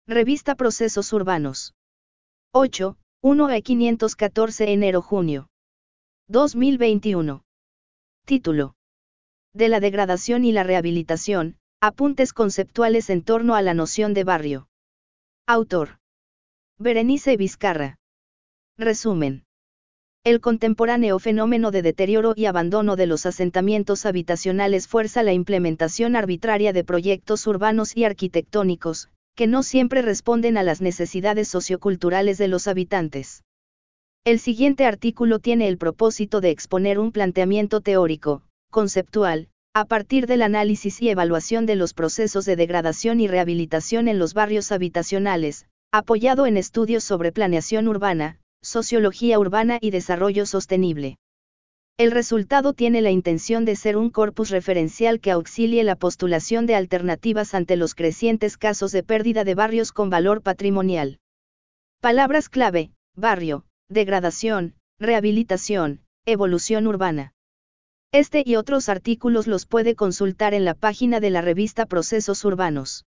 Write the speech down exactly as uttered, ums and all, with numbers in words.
Revista Procesos Urbanos. ocho, uno a quinientos catorce enero-junio. dos mil veintiuno. Título. De la degradación y la rehabilitación, apuntes conceptuales en torno a la noción de barrio. Autor. Berenice Vizcarra. Resumen. El contemporáneo fenómeno de deterioro y abandono de los asentamientos habitacionales fuerza la implementación arbitraria de proyectos urbanos y arquitectónicos, que no siempre responden a las necesidades socioculturales de los habitantes. El siguiente artículo tiene el propósito de exponer un planteamiento teórico, conceptual, a partir del análisis y evaluación de los procesos de degradación y rehabilitación en los barrios habitacionales, apoyado en estudios sobre planeación urbana, sociología urbana y desarrollo sostenible. El resultado tiene la intención de ser un corpus referencial que auxilie la postulación de alternativas ante los crecientes casos de pérdida de barrios con valor patrimonial. Palabras clave: barrio, degradación, rehabilitación, evolución urbana. Este y otros artículos los puede consultar en la página de la revista Procesos Urbanos.